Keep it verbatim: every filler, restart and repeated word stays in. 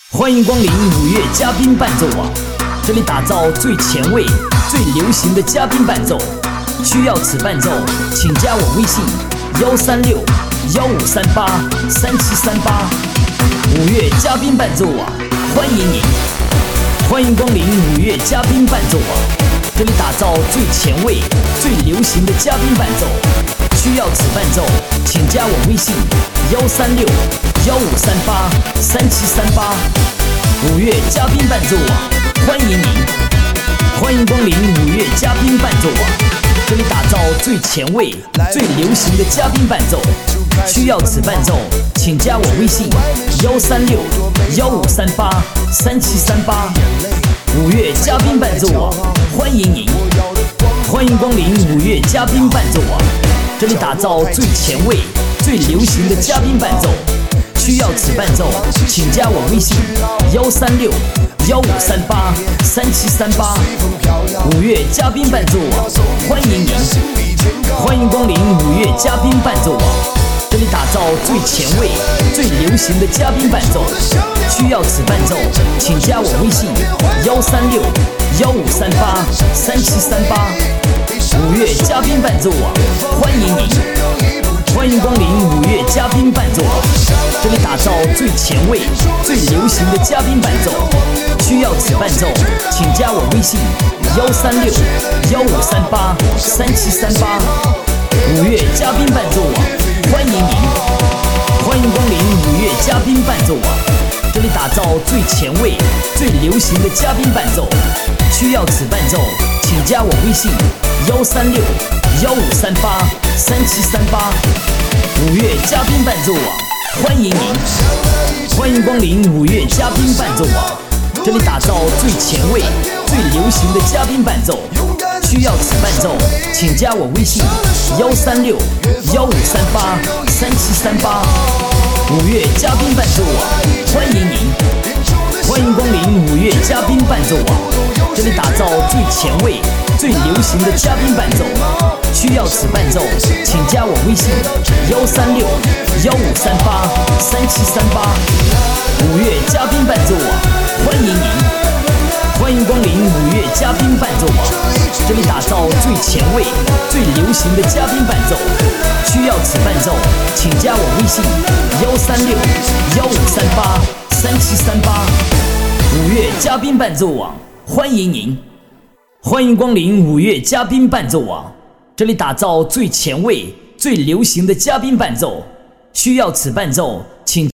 欢迎光临五月嘉宾伴奏网，这里打造最前卫、最流行的嘉宾伴奏。需要此伴奏，请加我微信幺三六幺五三八三七三八。五月嘉宾伴奏网，欢迎您！欢迎光临五月嘉宾伴奏网，这里打造最前卫、最流行的嘉宾伴奏。需要此伴奏，请加我微信幺三六幺五三八三七三八。五月嘉宾伴奏网，欢迎您！欢迎光临五月嘉宾伴奏网，这里打造最前卫、最流行的嘉宾伴奏。需要此伴奏，请加我微信幺三六幺五三八三七三八。五月嘉宾伴奏网，欢迎您！欢迎光临五月嘉宾伴奏网，这里打造最前卫、最流行的嘉宾伴奏。需要此伴奏，请加我微信幺三六幺五三八三七三八。五月嘉宾伴奏网，欢迎您！欢迎光临五月嘉宾伴奏网，这里打造最前卫、最流行的嘉宾伴奏。需要此伴奏，请加我微信幺三六幺五三八三七三八。五月嘉宾伴奏网，欢迎您！欢迎光临五月嘉宾伴奏网，这里打造最前卫、最流行的嘉宾伴奏。需要此伴奏，请加我微信幺三六幺五三八三七三八。五月嘉宾伴奏网，欢迎您！欢迎光临五月嘉宾伴奏网，这里打造最前卫、最流行的嘉宾伴奏。需要此伴奏，请加我微信幺三六幺五三八三七三八。五月嘉宾伴奏网，欢迎您！欢迎光临五月嘉宾伴奏网，这里打造最前卫、最流行的嘉宾伴奏。需要此伴奏，请加我微信幺三六幺五三八三七三八。五月嘉宾伴奏网，欢迎您！欢迎光临五月嘉宾伴奏网，这里打造最前卫、最流行的嘉宾伴奏。需要此伴奏，请加我微信幺三六幺五三八三七三八。五月嘉宾伴奏网，欢迎您！欢迎光临五月嘉宾伴奏网，这里打造最前卫、最流行的嘉宾伴奏。需要此伴奏，请加我微信幺三六幺五三八三七三八。五月嘉宾伴奏网，欢迎您！欢迎光临五月嘉宾伴奏网，这里打造最前卫、最流行的嘉宾伴奏。需要此伴奏，